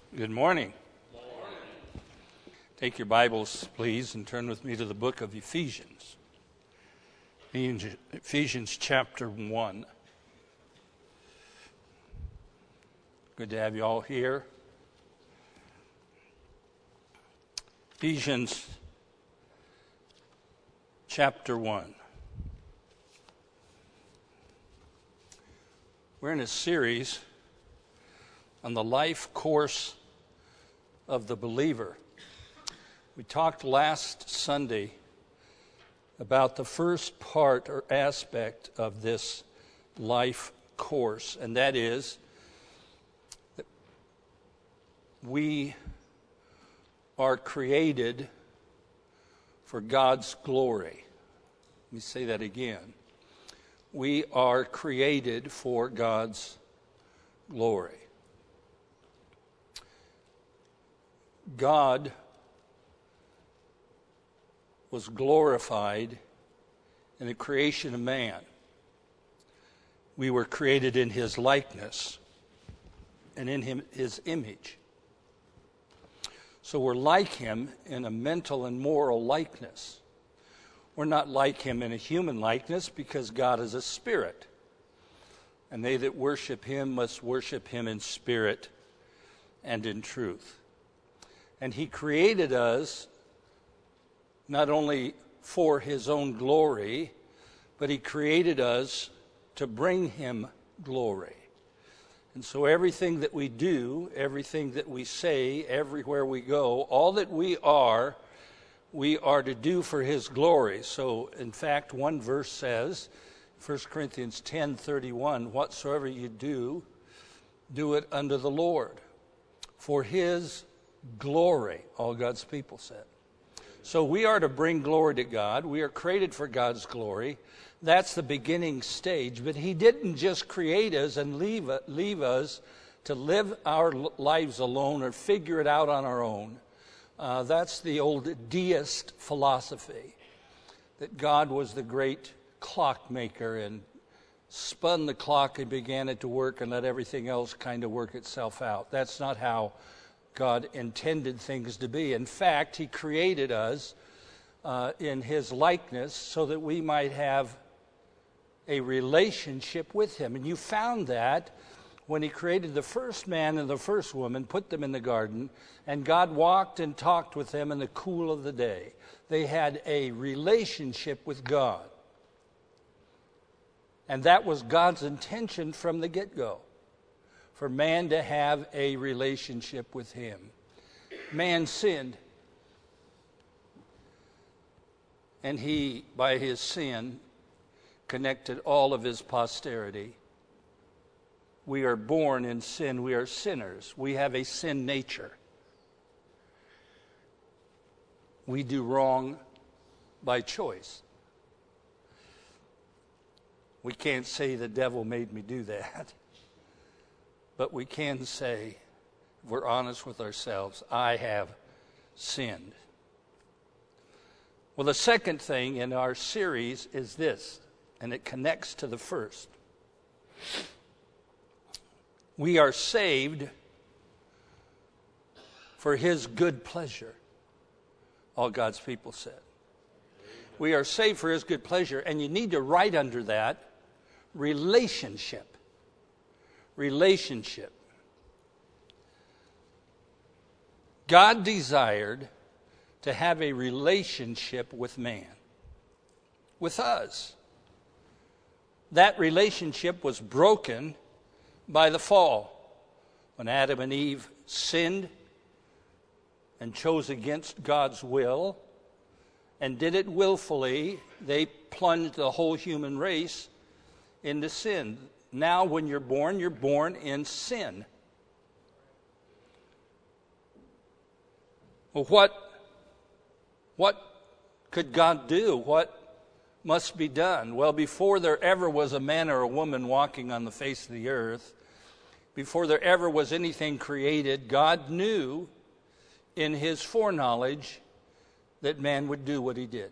Good morning. Take your Bibles, please, and turn with me to the book of Ephesians. Ephesians chapter 1. Good to have you all here. Ephesians chapter 1. We're in a series on the life course of the believer. We talked last Sunday about the first part or aspect of this life course, and that is that we are created for God's glory. Let me say that again. We are created for God's glory. God was glorified in the creation of man. We were created in his likeness and in his image. So we're like him in a mental and moral likeness. We're not like him in a human likeness because God is a spirit. And they that worship him must worship him in spirit and in truth. And he created us not only for his own glory, but he created us to bring him glory. And so everything that we do, everything that we say, everywhere we go, all that we are to do for his glory. So, in fact, one verse says, 1 Corinthians 10:31, whatsoever you do, do it unto the Lord, for his glory, all God's people said. So we are to bring glory to God. We are created for God's glory. That's the beginning stage. But he didn't just create us and leave us to live our lives alone or figure it out on our own. That's the old deist philosophy, that God was the great clockmaker and spun the clock and began it to work and let everything else kind of work itself out. That's not how God intended things to be. In fact, he created us in his likeness so that we might have a relationship with him. And you found that when he created the first man and the first woman, put them in the garden, and God walked and talked with them in the cool of the day. They had a relationship with God. And that was God's intention from the get-go, for man to have a relationship with him. Man sinned. And he, by his sin, connected all of his posterity. We are born in sin. We are sinners. We have a sin nature. We do wrong by choice. We can't say the devil made me do that. But we can say, if we're honest with ourselves, I have sinned. Well, the second thing in our series is this, and it connects to the first. We are saved for his good pleasure, all God's people said. We are saved for his good pleasure, and you need to write under that relationship. Relationship. God desired to have a relationship with man, with us. That relationship was broken by the fall. When Adam and Eve sinned and chose against God's will and did it willfully, they plunged the whole human race into sin. Now, when you're born in sin. Well, what could God do? What must be done? Well, before there ever was a man or a woman walking on the face of the earth, before there ever was anything created, God knew in his foreknowledge that man would do what he did.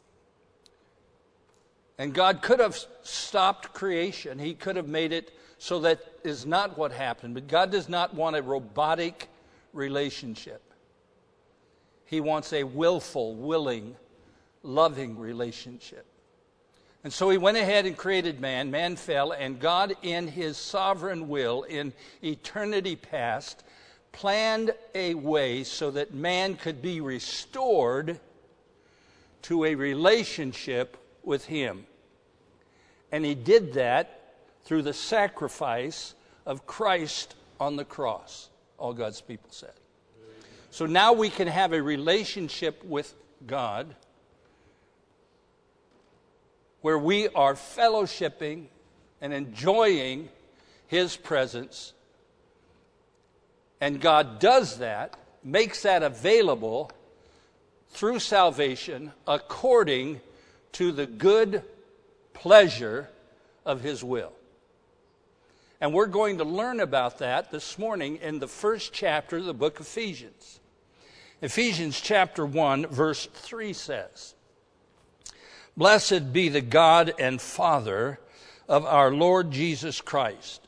And God could have stopped creation. He could have made it so that is not what happened. But God does not want a robotic relationship. He wants a willful, willing, loving relationship. And so he went ahead and created man. Man fell, and God, in his sovereign will, in eternity past, planned a way so that man could be restored to a relationship with him. And he did that through the sacrifice of Christ on the cross, all God's people said. So now we can have a relationship with God where we are fellowshipping and enjoying his presence. And God does that, makes that available through salvation according to the good pleasure of his will. And we're going to learn about that this morning in the first chapter of the book of Ephesians. Ephesians chapter 1, verse 3 says, "Blessed be the God and Father of our Lord Jesus Christ."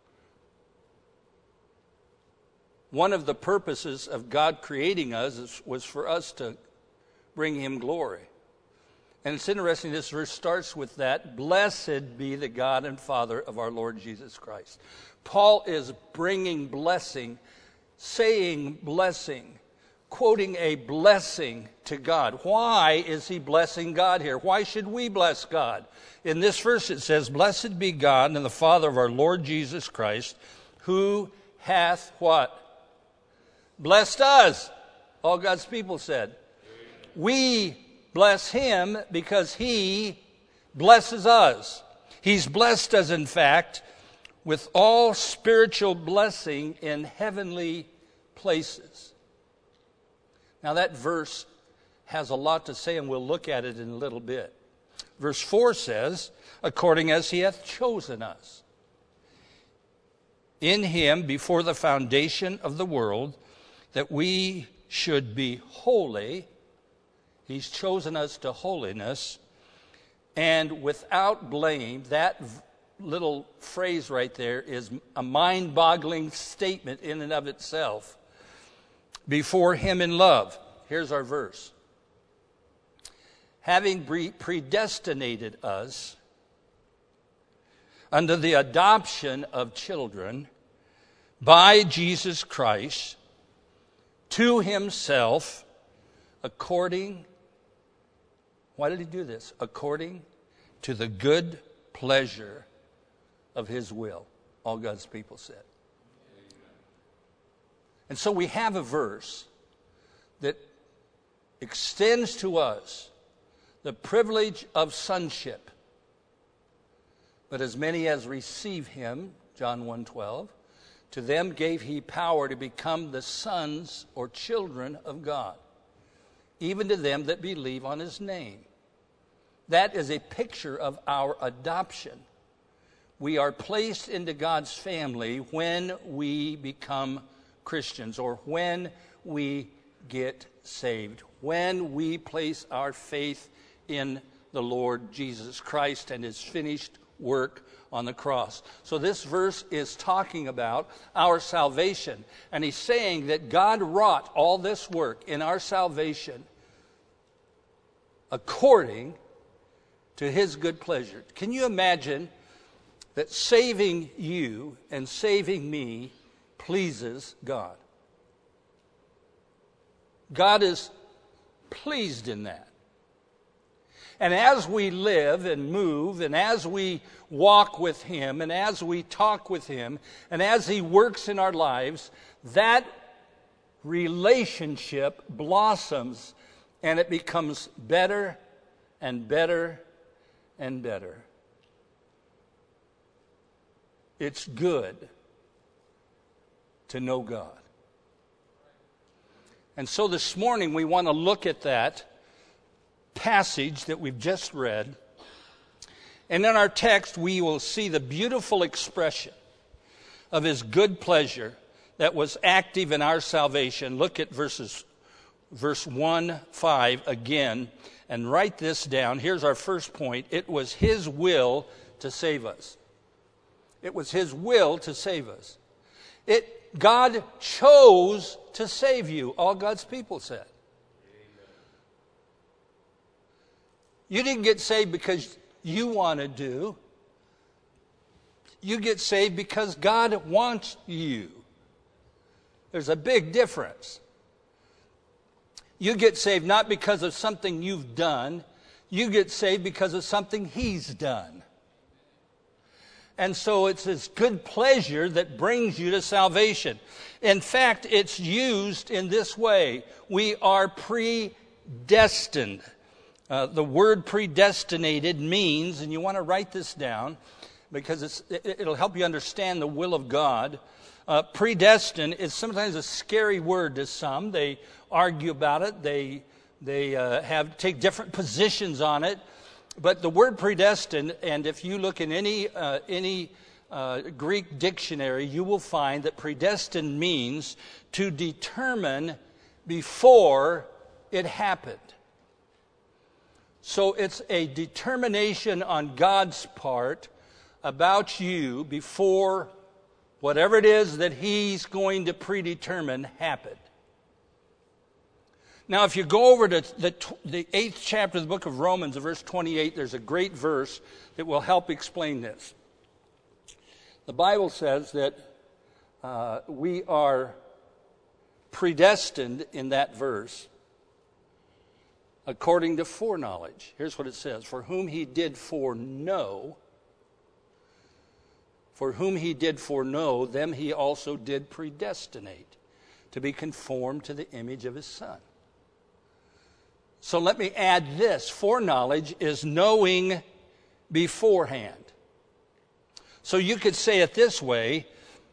One of the purposes of God creating us was for us to bring him glory. And it's interesting, this verse starts with that, "Blessed be the God and Father of our Lord Jesus Christ." Paul is bringing blessing, saying blessing, quoting a blessing to God. Why is he blessing God here? Why should we bless God? In this verse it says, "Blessed be God and the Father of our Lord Jesus Christ, who hath" what? Blessed us. All God's people said. We bless him because he blesses us. He's blessed us, in fact, with all spiritual blessing in heavenly places. Now that verse has a lot to say, and we'll look at it in a little bit. Verse 4 says, "According as he hath chosen us in him before the foundation of the world, that we should be holy." He's chosen us to holiness, and without blame. That little phrase right there is a mind-boggling statement in and of itself. Before him in love. Here's our verse. "Having predestinated us unto the adoption of children by Jesus Christ to himself, according..." Why did he do this? "According to the good pleasure of his will." All God's people said. And so we have a verse that extends to us the privilege of sonship. "But as many as receive him," John 1:12, "to them gave he power to become the sons or children of God, even to them that believe on his name." That is a picture of our adoption. We are placed into God's family when we become Christians, or when we get saved, when we place our faith in the Lord Jesus Christ and his finished work on the cross. So this verse is talking about our salvation, and he's saying that God wrought all this work in our salvation according to his good pleasure. Can you imagine that saving you and saving me pleases God? God is pleased in that. And as we live and move, and as we walk with him, and as we talk with him, and as he works in our lives, that relationship blossoms, and it becomes better and better and better. It's good to know God. And so this morning we want to look at that passage that we've just read. And in our text we will see the beautiful expression of his good pleasure that was active in our salvation. Look at verse 1-5 again, and write this down. Here's our first point. It was his will to save us. It was his will to save us. It God chose to save you, all God's people said. You didn't get saved because you wanted to. You get saved because God wants you. There's a big difference. You get saved not because of something you've done. You get saved because of something He's done. And so it's His good pleasure that brings you to salvation. In fact, it's used in this way. We are predestined. The word predestinated means, and you want to write this down because it'll help you understand the will of God. Predestined is sometimes a scary word to some. They argue about it. They take different positions on it. But the word predestined, and if you look in any Greek dictionary, you will find that predestined means to determine before it happened. So it's a determination on God's part about you before whatever it is that He's going to predetermine happened. Now, if you go over to the 8th chapter of the book of Romans, verse 28, there's a great verse that will help explain this. The Bible says that we are predestined in that verse according to foreknowledge. Here's what it says. For whom He did foreknow, them He also did predestinate to be conformed to the image of His Son. So let me add this. Foreknowledge is knowing beforehand. So you could say it this way.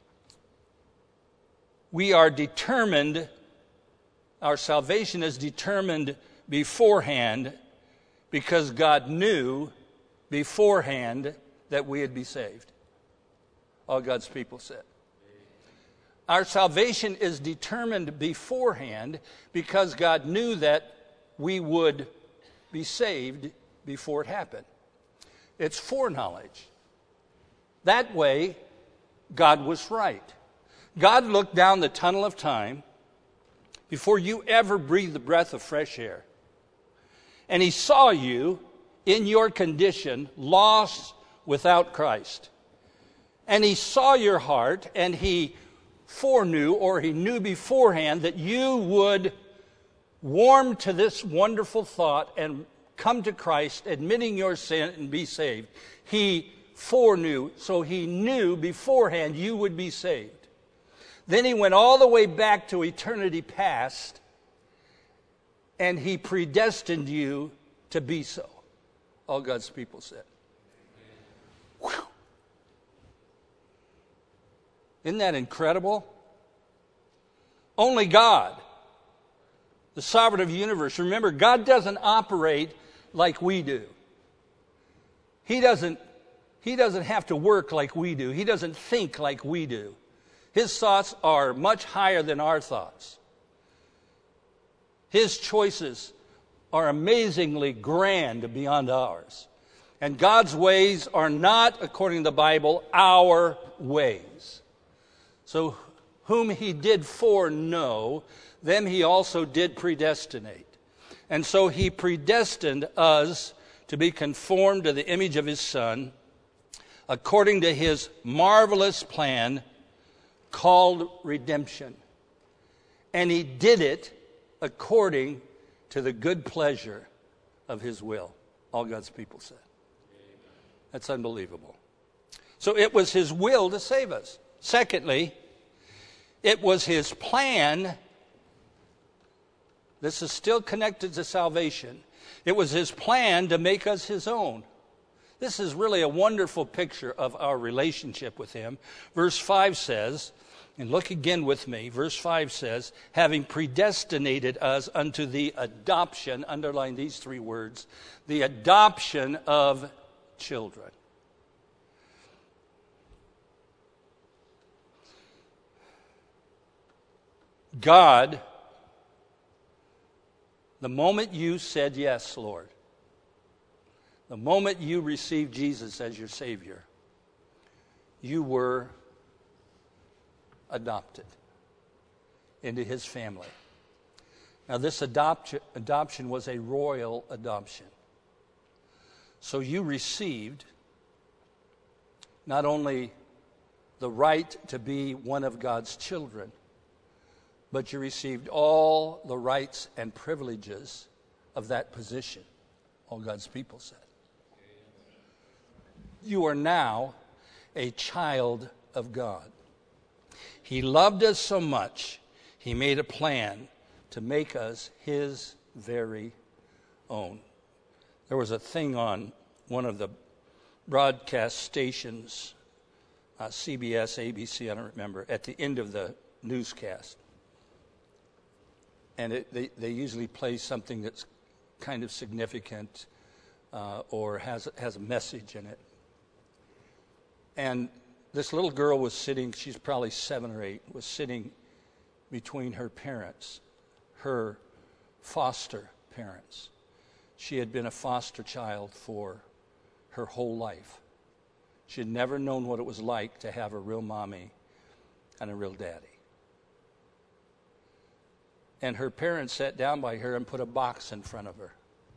We are determined, our salvation is determined beforehand because God knew beforehand that we would be saved. All God's people said. Our salvation is determined beforehand because God knew that we would be saved before it happened. It's foreknowledge. That way, God was right. God looked down the tunnel of time before you ever breathed the breath of fresh air. And He saw you in your condition, lost without Christ. And He saw your heart, and He foreknew, or He knew beforehand, that you would warm to this wonderful thought and come to Christ, admitting your sin and be saved. He foreknew, so He knew beforehand you would be saved. Then He went all the way back to eternity past, and He predestined you to be so. All God's people said. Whew. Isn't that incredible? Only God, the sovereign of the universe. Remember, God doesn't operate like we do. He doesn't have to work like we do. He doesn't think like we do. His thoughts are much higher than our thoughts. His choices are amazingly grand beyond ours. And God's ways are not, according to the Bible, our ways. So whom He did foreknow, them He also did predestinate. And so He predestined us to be conformed to the image of His Son, according to His marvelous plan called redemption. And He did it according to the good pleasure of His will. All God's people said. That's unbelievable. So it was His will to save us. Secondly, it was His plan. This is still connected to salvation. It was His plan to make us His own. This is really a wonderful picture of our relationship with Him. Verse 5 says, and look again with me, verse 5 says, having predestinated us unto the adoption, underline these three words, the adoption of children. God, the moment you said yes, Lord, the moment you received Jesus as your Savior, you were adopted into his family. Now, this adoption was a royal adoption. So you received not only the right to be one of God's children, but you received all the rights and privileges of that position. All God's people said. You are now a child of God. He loved us so much, he made a plan to make us his very own. There was a thing on one of the broadcast stations, CBS, ABC, I don't remember, at the end of the newscast. And they usually play something that's kind of significant or has a message in it. And this little girl was sitting, she's probably 7 or 8, was sitting between her parents, her foster parents. She had been a foster child for her whole life. She had never known what it was like to have a real mommy and a real daddy. And her parents sat down by her and put a box in front of her.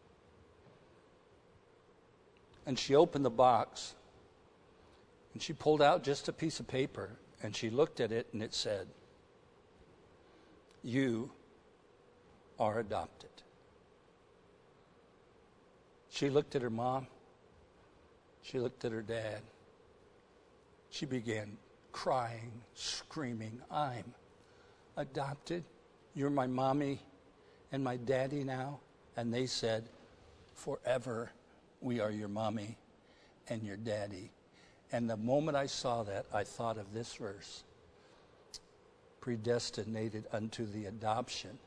And she opened the box, and she pulled out just a piece of paper, and she looked at it, and it said, "You are adopted." She looked at her mom. She looked at her dad. She began crying, screaming, "I'm adopted. You're my mommy and my daddy now." And they said, "Forever we are your mommy and your daddy." And the moment I saw that, I thought of this verse: predestinated unto the adoption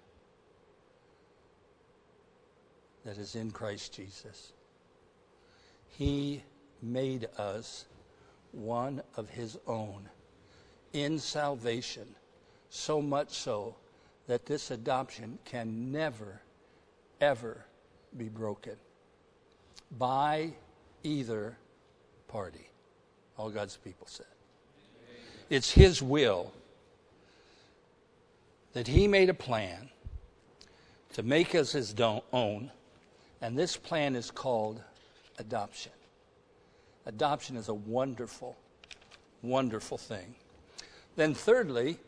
that is in Christ Jesus. He made us one of his own in salvation, so much so that this adoption can never, ever be broken by either party. All God's people said. It's his will that he made a plan to make us his own, and this plan is called adoption. Adoption is a wonderful, wonderful thing. Then thirdly,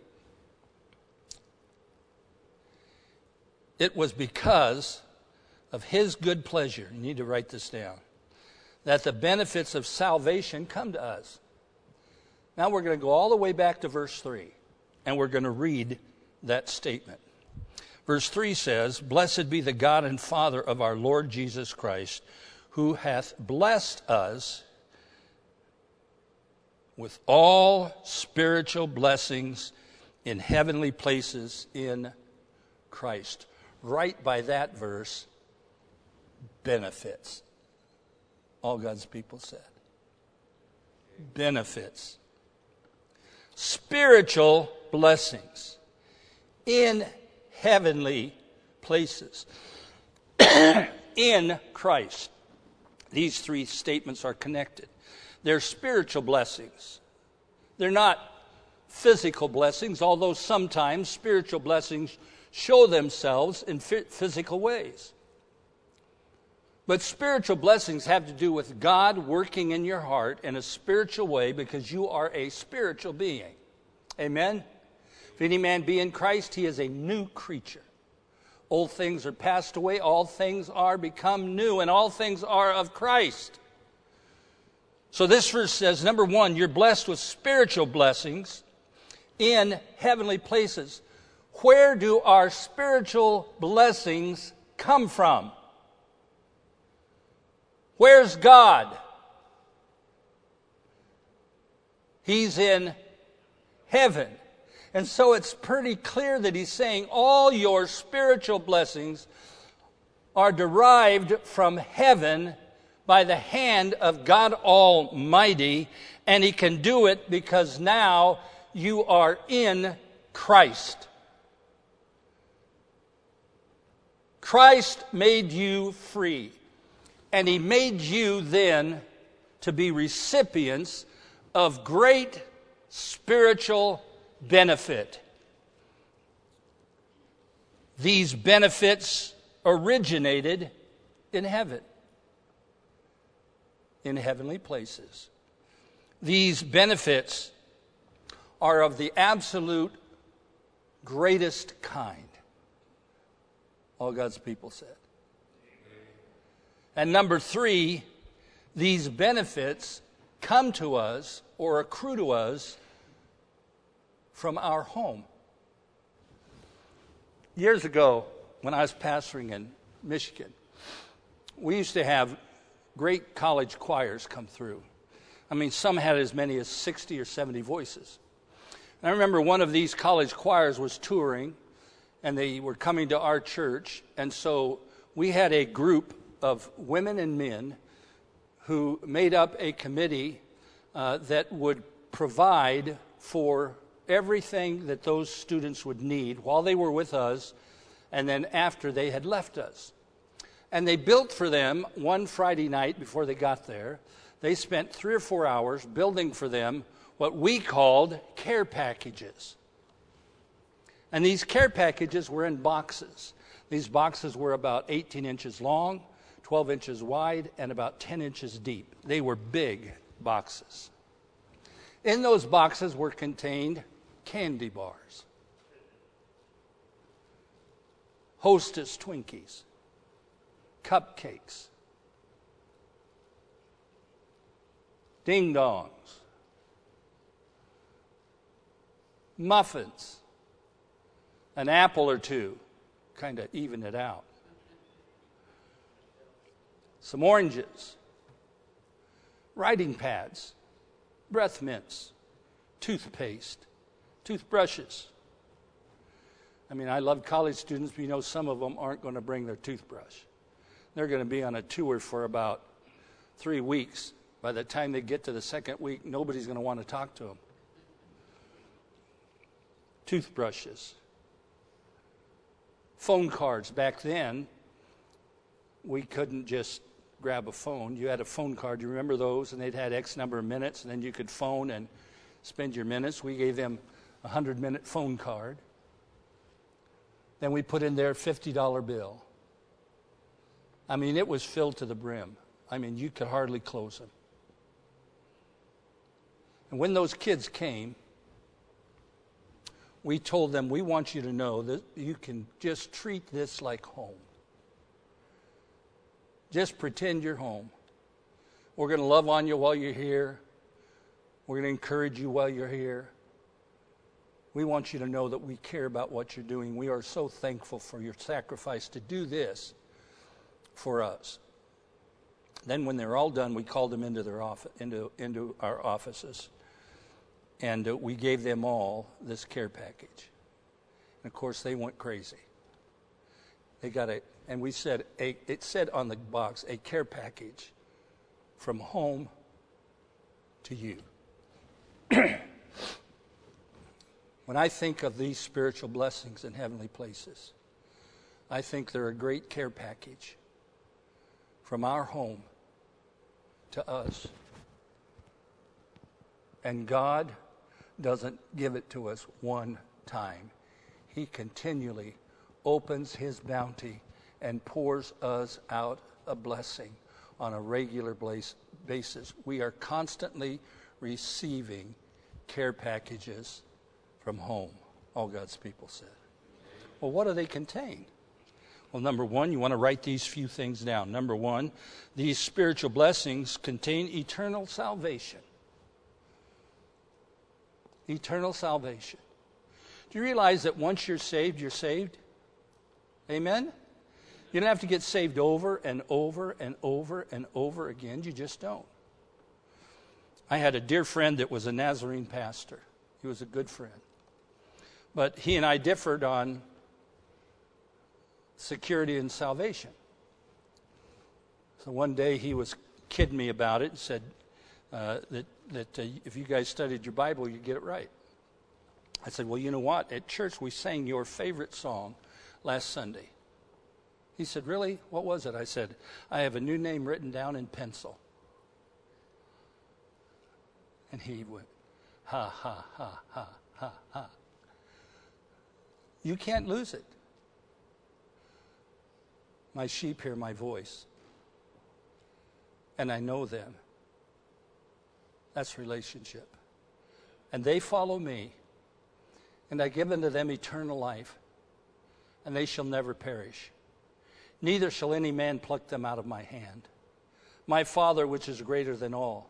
it was because of his good pleasure, you need to write this down, that the benefits of salvation come to us. Now we're going to go all the way back to verse 3, and we're going to read that statement. Verse 3 says, "Blessed be the God and Father of our Lord Jesus Christ, who hath blessed us with all spiritual blessings in heavenly places in Christ." Right by that verse, benefits. All God's people said. Benefits. Spiritual blessings in heavenly places in Christ. These three statements are connected. They're spiritual blessings. They're not physical blessings, although sometimes spiritual blessings show themselves in physical ways. But spiritual blessings have to do with God working in your heart in a spiritual way because you are a spiritual being. Amen? If any man be in Christ, he is a new creature. Old things are passed away, all things are become new, and all things are of Christ. So this verse says, number one, you're blessed with spiritual blessings in heavenly places. Where do our spiritual blessings come from? Where's God? He's in heaven. And so it's pretty clear that he's saying all your spiritual blessings are derived from heaven by the hand of God Almighty, and he can do it because now you are in Christ. Christ made you free, and he made you then to be recipients of great spiritual benefit. These benefits originated in heaven, in heavenly places. These benefits are of the absolute greatest kind. All God's people said. And number 3, these benefits come to us or accrue to us from our home. Years ago, when I was pastoring in Michigan, we used to have great college choirs come through. I mean, some had as many as 60 or 70 voices. And I remember one of these college choirs was touring, and they were coming to our church. And so we had a group of women and men who made up a committee that would provide for everything that those students would need while they were with us and then after they had left us. And they built for them one Friday night before they got there. They spent 3 or 4 hours building for them what we called care packages. And these care packages were in boxes. These boxes were about 18 inches long, 12 inches wide, and about 10 inches deep. They were big boxes. In those boxes were contained candy bars, Hostess Twinkies, cupcakes, ding dongs, muffins, an apple or two, kind of even it out, some oranges, writing pads, breath mints, toothpaste, toothbrushes. I mean, I love college students, but you know some of them aren't going to bring their toothbrush. They're going to be on a tour for about 3 weeks. By the time they get to the second week, nobody's going to want to talk to them. Toothbrushes. Phone cards. Back then, we couldn't just grab a phone. You had a phone card. You remember those? And they'd had X number of minutes, and then you could phone and spend your minutes. We gave them a 100-minute phone card. Then we put in their $50 bill. I mean, it was filled to the brim. I mean, you could hardly close them. And when those kids came, we told them, we want you to know that you can just treat this like home. Just pretend you're home. We're going to love on you while you're here. We're going to encourage you while you're here. We want you to know that we care about what you're doing. We are so thankful for your sacrifice to do this for us. Then when they're all done, we called them into their office, into our offices. And we gave them all this care package. And of course, they went crazy. They got and we said, it said on the box, a care package from home to you. When I think of these spiritual blessings in heavenly places, I think they're a great care package from our home to us. And God doesn't give it to us one time. He continually opens his bounty and pours us out a blessing on a regular basis. We are constantly receiving care packages from home, all God's people said. Well, what do they contain? Well, number one, you want to write these few things down. Number one, these spiritual blessings contain eternal salvation. Eternal salvation. Do you realize that once you're saved, you're saved? Amen? You don't have to get saved over and over and over and over again. You just don't. I had a dear friend that was a Nazarene pastor. He was a good friend. But he and I differed on security and salvation. So one day he was kidding me about it and said that if you guys studied your Bible, you'd get it right. I said, well, you know what? At church, we sang your favorite song last Sunday. He said, really? What was it? I said, I have a new name written down in pencil. And he went, ha, ha, ha, ha, ha, ha. You can't lose it. My sheep hear my voice, and I know them. That's relationship. And they follow me, and I give unto them eternal life, and they shall never perish. Neither shall any man pluck them out of my hand. My Father, which is greater than all,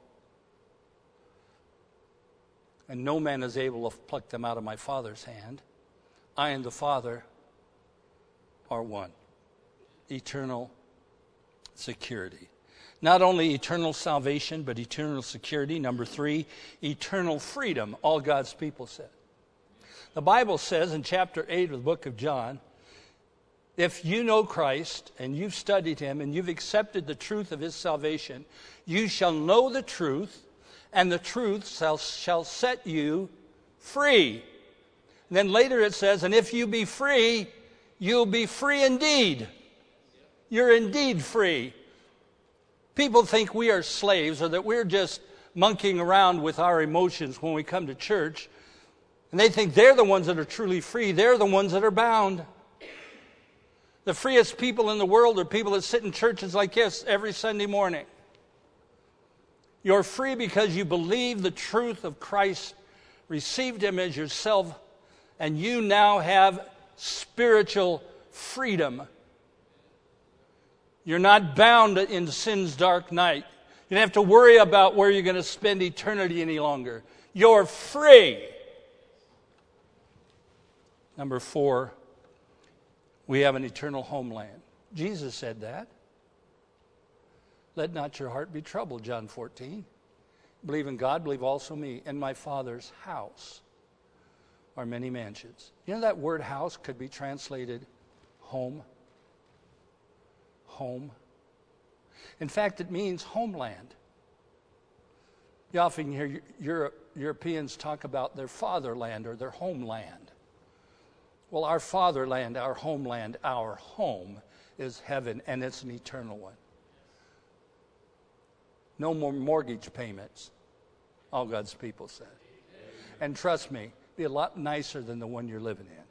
and no man is able to pluck them out of my Father's hand. I and the Father are one. Eternal security. Not only eternal salvation, but eternal security. Number 3, eternal freedom, all God's people said. The Bible says in chapter 8 of the book of John, if you know Christ and you've studied him and you've accepted the truth of his salvation, you shall know the truth, and the truth shall set you free. And then later it says, and if you be free, you'll be free indeed. You're indeed free. People think we are slaves or that we're just monkeying around with our emotions when we come to church. And they think they're the ones that are truly free. They're the ones that are bound. The freest people in the world are people that sit in churches like this every Sunday morning. You're free because you believe the truth of Christ, received him as yourself, and you now have spiritual freedom. You're not bound in sin's dark night. You don't have to worry about where you're going to spend eternity any longer. You're free. Number 4, we have an eternal homeland. Jesus said that. Let not your heart be troubled, John 14. Believe in God, believe also me. In my Father's house are many mansions. You know that word house could be translated home. Home. In fact, it means homeland. You often hear Europeans talk about their fatherland or their homeland. Well, our fatherland, our homeland, our home is heaven, and it's an eternal one. No more mortgage payments, all God's people said. And trust me, be a lot nicer than the one you're living in.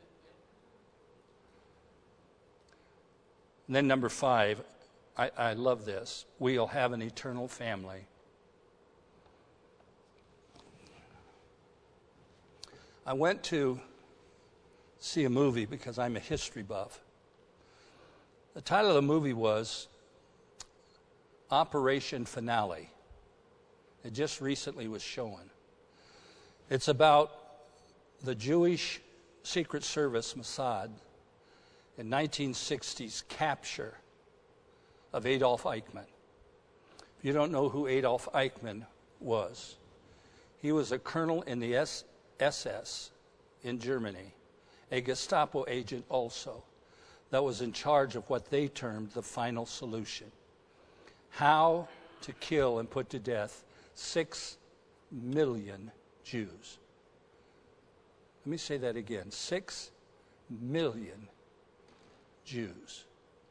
And then number 5, I love this. We'll have an eternal family. I went to see a movie because I'm a history buff. The title of the movie was Operation Finale. It just recently was shown. It's about the Jewish Secret Service, Mossad, in 1960s capture of Adolf Eichmann. If you don't know who Adolf Eichmann was, he was a colonel in the SS in Germany, a Gestapo agent also, that was in charge of what they termed the final solution. How to kill and put to death 6 million Jews. Let me say that again. 6 million Jews.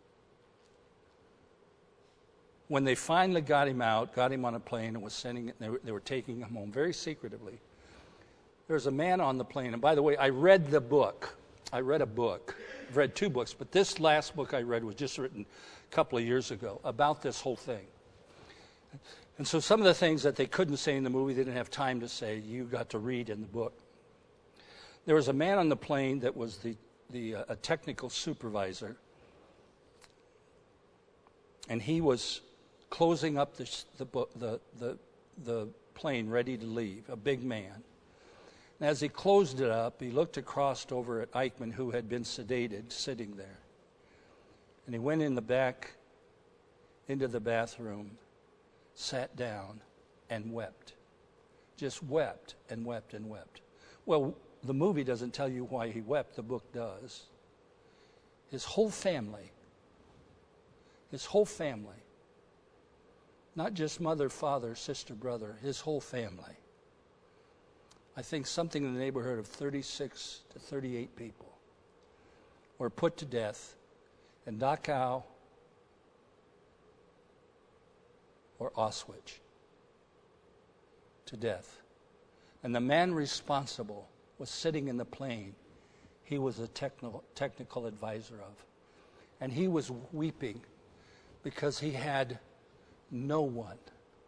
When they finally got him out, got him on a plane and was sending it, they were taking him home very secretively. There was a man on the plane, and by the way, I read the book. I read a book. I've read 2 books, but this last book I read was just written a couple of years ago about this whole thing. And so some of the things that they couldn't say in the movie, they didn't have time to say, you got to read in the book. There was a man on the plane that was a technical supervisor, and he was closing up the plane ready to leave, a big man. And as he closed it up, he looked across over at Eichmann, who had been sedated, sitting there. And he went in the back into the bathroom, sat down, and wept. Just wept and wept and wept. Well, the movie doesn't tell you why he wept. The book does. His whole family, not just mother, father, sister, brother, his whole family. I think something in the neighborhood of 36 to 38 people were put to death in Dachau or Auschwitz, to death. And the man responsible was sitting in the plane he was a technical advisor of. And he was weeping because he had no one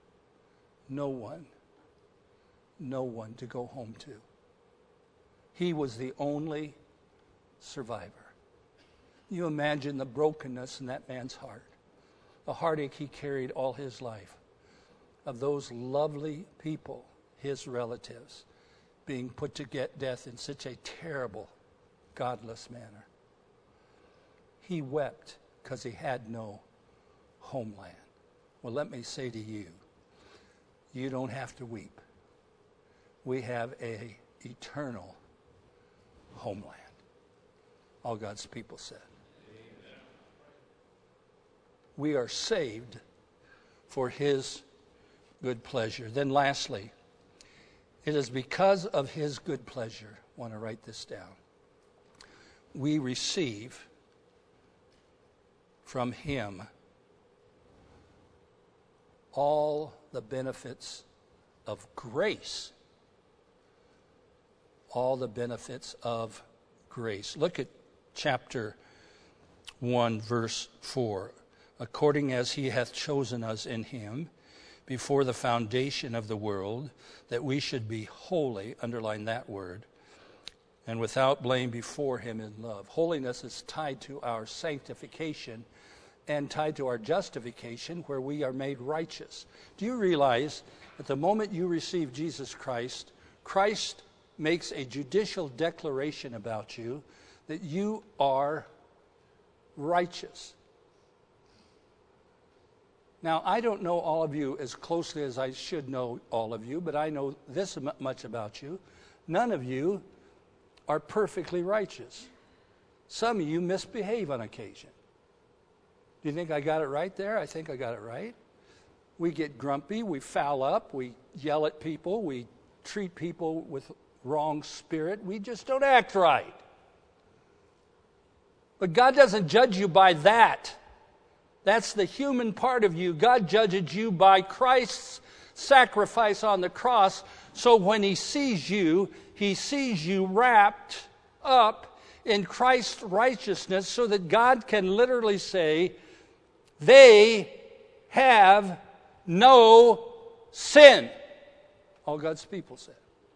to go home to. He was the only survivor. You imagine the brokenness in that man's heart, the heartache he carried all his life of those lovely people, his relatives, being put to death in such a terrible, godless manner. He wept because he had no homeland. Well, let me say to you, you don't have to weep. We have an eternal homeland. All God's people said. Amen. We are saved for his good pleasure. Then lastly, it is because of his good pleasure, I want to write this down, we receive from him all the benefits of grace. All the benefits of grace. Look at chapter 1, verse 4. According as he hath chosen us in him before the foundation of the world, that we should be holy, underline that word, and without blame before him in love. Holiness is tied to our sanctification and tied to our justification, where we are made righteous. Do you realize that the moment you receive Jesus Christ, Christ makes a judicial declaration about you that you are righteous? Now, I don't know all of you as closely as I should know all of you, but I know this much about you. None of you are perfectly righteous. Some of you misbehave on occasion. Do you think I got it right there? I think I got it right. We get grumpy, we foul up, we yell at people, we treat people with wrong spirit. We just don't act right. But God doesn't judge you by that. That's the human part of you. God judges you by Christ's sacrifice on the cross. So when he sees you wrapped up in Christ's righteousness, so that God can literally say, they have no sin. All God's people said.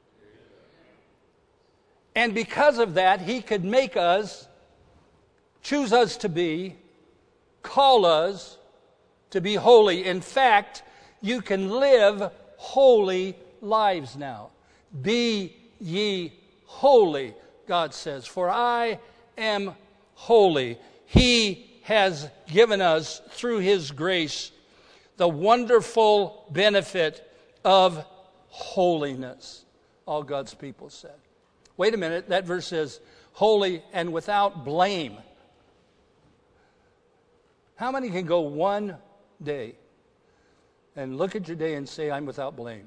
And because of that, he could make us, choose us to be, call us to be holy. In fact, you can live holy lives now. Be ye holy, God says, for I am holy. He has given us, through his grace, the wonderful benefit of holiness. All God's people said. Wait a minute, that verse says, holy and without blame. How many can go one day and look at your day and say, I'm without blame?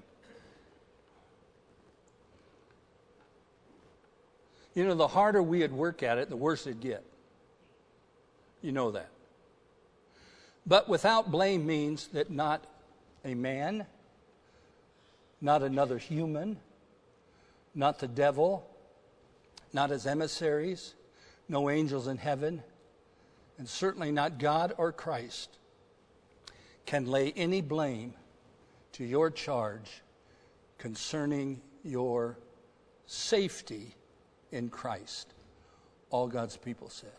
You know, the harder we would work at it, the worse it'd get. You know that. But without blame means that not a man, not another human, not the devil, not his emissaries, no angels in heaven, and certainly not God or Christ can lay any blame to your charge concerning your safety in Christ. All God's people said.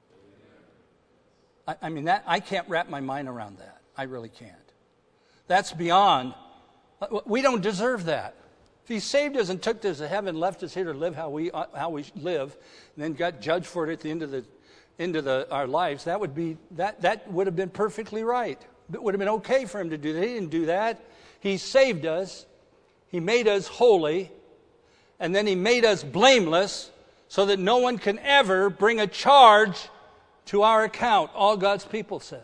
I mean, that I can't wrap my mind around that. I really can't. That's beyond. We don't deserve that. If he saved us and took us to heaven, left us here to live how we live, and then got judged for it at the end of our lives, that would have been perfectly right. It would have been okay for him to do that. He didn't do that. He saved us. He made us holy, and then he made us blameless, so that no one can ever bring a charge to our account. All God's people said.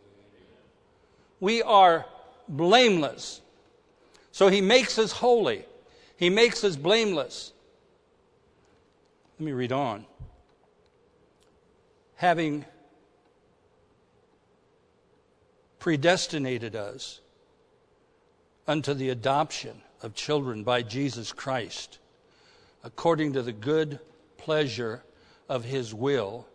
We are blameless. So he makes us holy. He makes us blameless. Let me read on. Having predestinated us unto the adoption of children by Jesus Christ, according to the good pleasure of his will.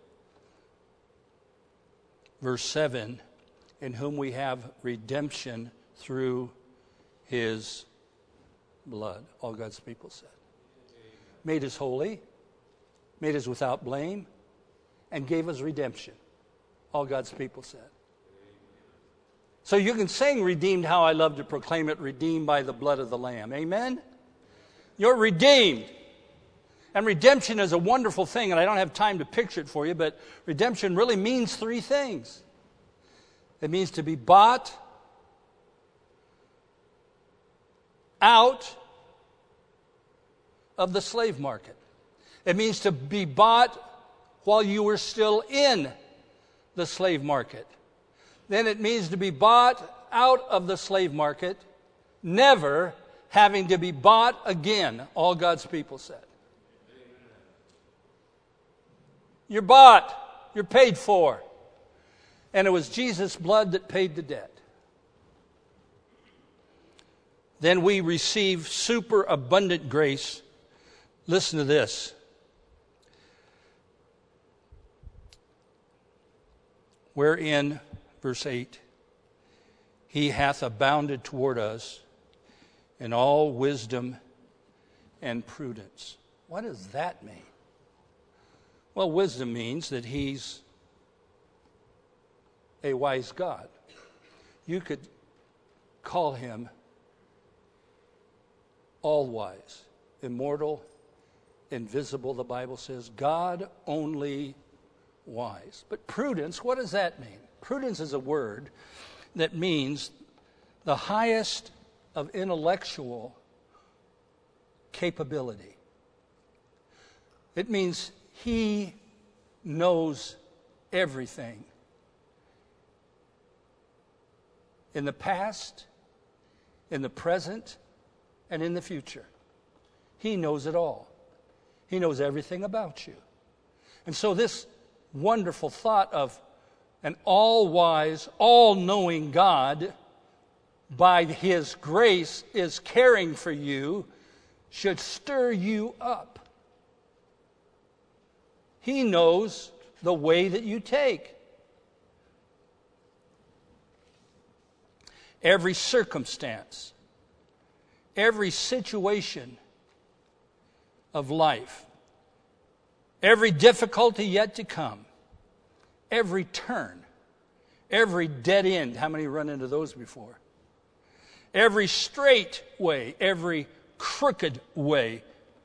Verse 7, in whom we have redemption through his blood. All God's people said. Made us holy, made us without blame, and gave us redemption. All God's people said. So you can sing redeemed, how I love to proclaim it, redeemed by the blood of the Lamb. Amen? You're redeemed. And redemption is a wonderful thing, and I don't have time to picture it for you, but redemption really means three things. It means to be bought out of the slave market. It means to be bought while you were still in the slave market. Then it means to be bought out of the slave market, never having to be bought again, all God's people said. You're bought, you're paid for. And it was Jesus' blood that paid the debt. Then we receive superabundant grace. Listen to this. Wherein, verse 8, he hath abounded toward us in all wisdom and prudence. What does that mean? Well, wisdom means that he's a wise God. You could call him all-wise, immortal, invisible, the Bible says. God only wise. But prudence, what does that mean? Prudence is a word that means the highest of intellectual capability. It means he knows everything. In the past, in the present, and in the future. He knows it all. He knows everything about you. And so this wonderful thought of an all-wise, all-knowing God, by his grace, is caring for you, should stir you up. He knows the way that you take. Every circumstance, every situation of life, every difficulty yet to come, every turn, every dead end. How many run into those before? Every straight way, every crooked way.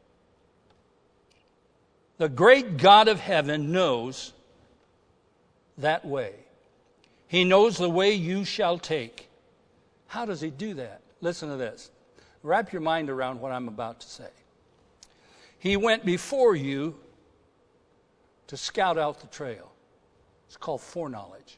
The great God of heaven knows that way. He knows the way you shall take. How does he do that? Listen to this. Wrap your mind around what I'm about to say. He went before you to scout out the trail. It's called foreknowledge.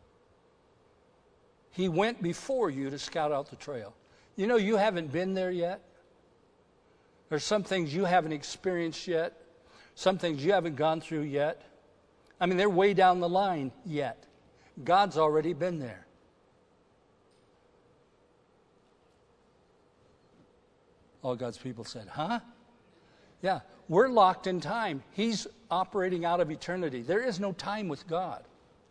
He went before you to scout out the trail. You know, you haven't been there yet. There's some things you haven't experienced yet. Some things you haven't gone through yet. I mean, they're way down the line yet. God's already been there. All God's people said, huh? Yeah, we're locked in time. He's operating out of eternity. There is no time with God.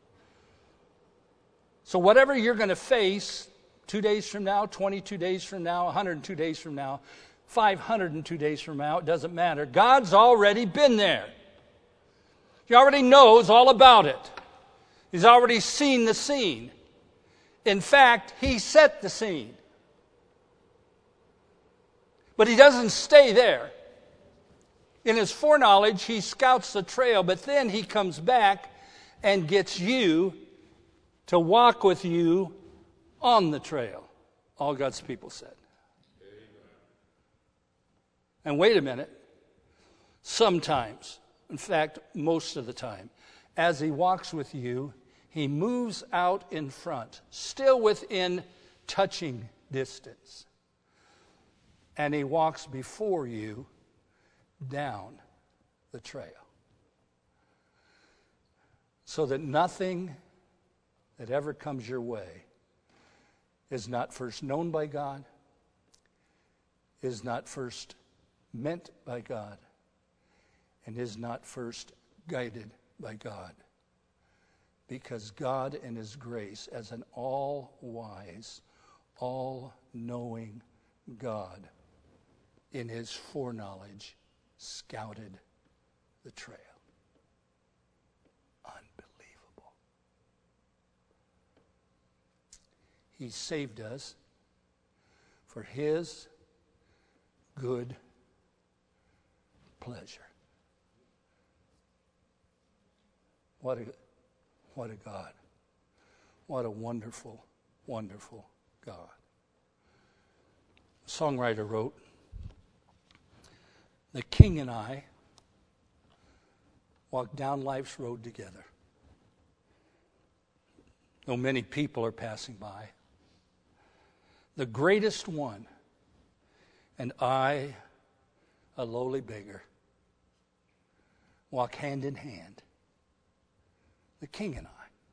So whatever you're going to face 2 days from now, 22 days from now, 102 days from now, 502 days from now, it doesn't matter. God's already been there. He already knows all about it. He's already seen the scene. In fact, he set the scene. But he doesn't stay there. In his foreknowledge, he scouts the trail, but then he comes back and gets you to walk with you on the trail. All God's people said. And wait a minute. Sometimes, in fact, most of the time, as he walks with you, he moves out in front, still within touching distance. And he walks before you down the trail. So that nothing that ever comes your way is not first known by God, is not first meant by God and is not first guided by God. Because God in his grace, as an all-wise, all-knowing God, in his foreknowledge, scouted the trail. Unbelievable. He saved us for his good pleasure. What a God. What a wonderful, wonderful God. The songwriter wrote, "The King and I walk down life's road together. Though many people are passing by, the greatest one and I, a lowly beggar, walk hand in hand. The King and I.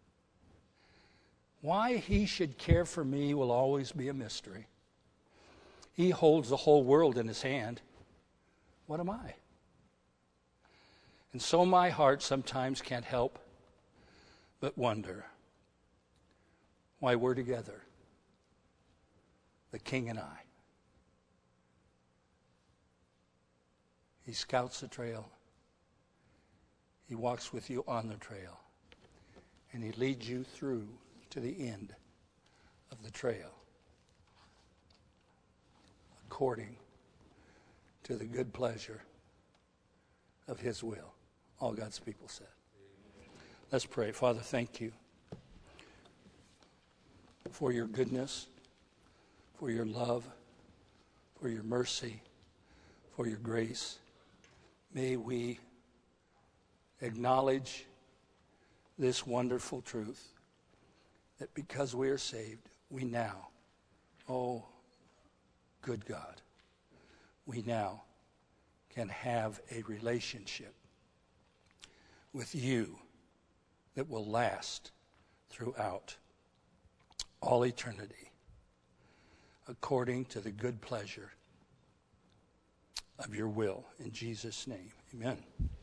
Why he should care for me will always be a mystery. He holds the whole world in his hand. What am I? And so my heart sometimes can't help but wonder why we're together, the King and I. He scouts the trail. He walks with you on the trail. And he leads you through to the end of the trail, according to the good pleasure of his will." All God's people said. Let's pray. Father, thank you for your goodness, for your love, for your mercy, for your grace. May we acknowledge this wonderful truth that because we are saved, we now, oh, good God, we now can have a relationship with you that will last throughout all eternity, according to the good pleasure of your will. In Jesus' name, amen.